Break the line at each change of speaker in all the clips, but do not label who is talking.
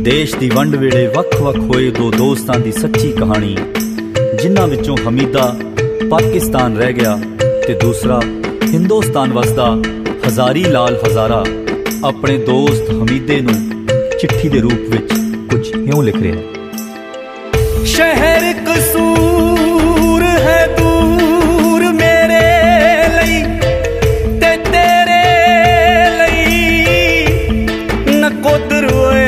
देश दी वंड वेले वख-वख होए दो दोस्तां दी सच्ची कहानी, जिन्हां विचों हमीदा पाकिस्तान रह गया ते दूसरा हिंदुस्तान वसदा हजारी लाल हजारा अपने दोस्त हमीदे नूं चिट्ठी दे रूप विच कुछ यूं लिख रहा।
शहर कसूर है दूर मेरे लई ते तेरे लई नकोदर होए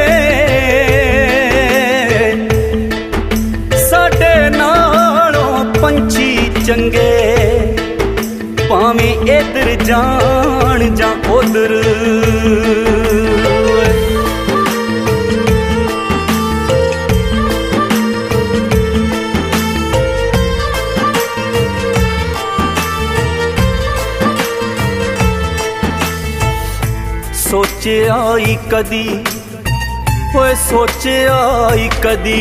साडे नालों पंछी चंगे भावें इधर जान जां उधर। सोचिया ही कदी होए सोचिया ही कदी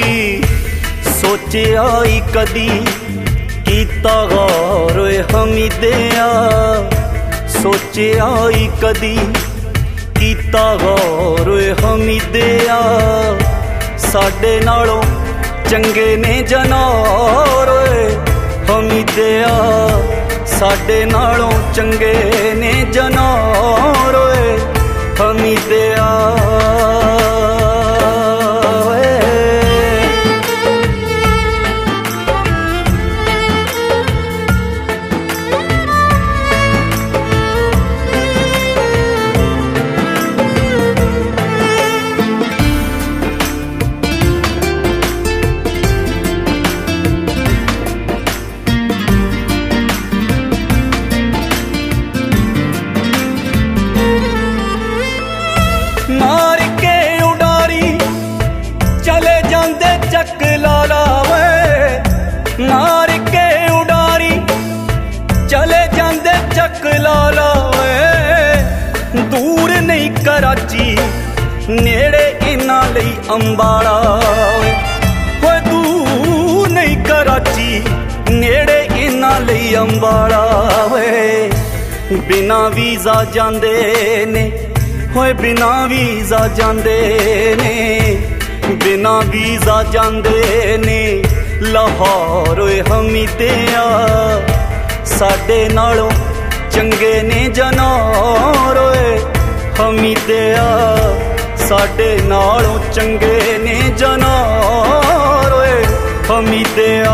सोचिया ही कदी कीता गौर होए हमीदिया सोचिया ही कदी कीता गौर होए हमीदिया साडे नालों चंगे ने जनार होए हमीदिया साडे नालों चंगे ने जनार होए हमीदिया। मार के उडारी चले जांदे चक लाला वे मार के उडारी चले जांदे चक लाला वे दूर नहीं कराची नेड़े इन्हां लई अंबाला वे दूर नहीं कराची नेड़े इन्हां लई अंबाला वे बिना वीज़ा जांदे ने होए बिना वीज़ा जांदे ने बिना वीज़ा जांदे ने लाहौर होए हमीदिया साडे नालों चंगे ने जनार होए हमीदिया साडे नालों चंगे ने जनार होए हमीदिया।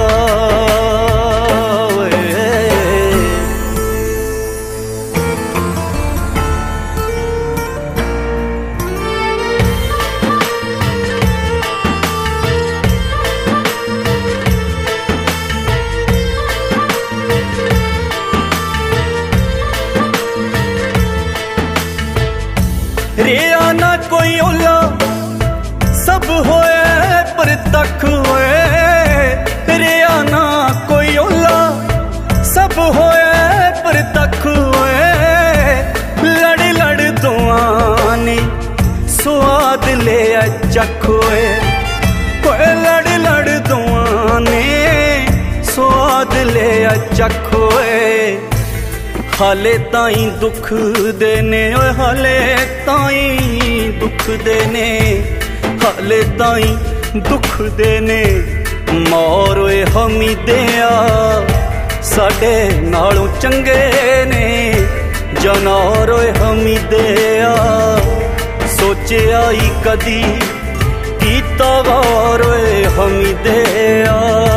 रिया ना कोई ओला सब होए पर तक होए रिया ना कोई ओला सब होए पर तक होए लड़ लड़ दुआने स्वाद ले चख होए लड़ लड़ दुआने स्वाद ले चख होए हाले ताई दुख देने ओए हाले ताई दुख देने हाले ताई दुख देने मौर ओए हमीदिया साडे नालों चंगे ने जनार ओए हमीदिया सोचिया ही कदी कीता गौर ओए हमीदिया।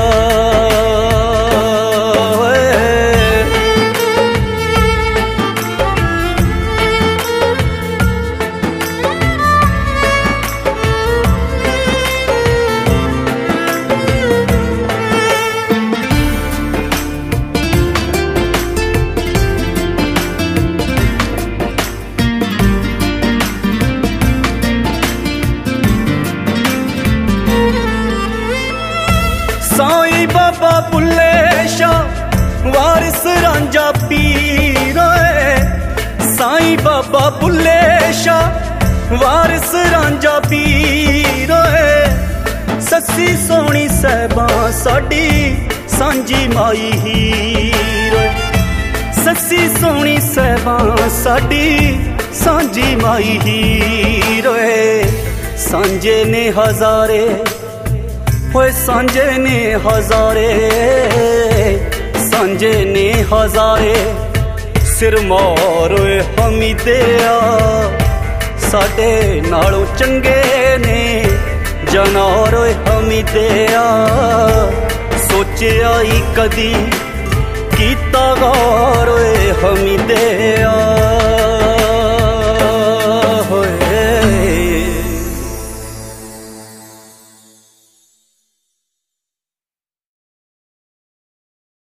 साईं बाबा बुल्ले शाह वारिस रांझा पीर साईं बाबा बुल्ले शाह वारिस रांझा पीर सस्सी सोहनी साहबा साडी सांझी माई हीर सस्सी सोहनी साहबा साडी सांझी माई हीर सांझे ने हजारे, होए सांझे ने हजारे, सांझे ने हजारे, सिर मोरोए हमीदिया साडे नालों चंगे ने जनारोए हमीदिया। सोचिया ही कदी कीता गौरोए हमीदिया।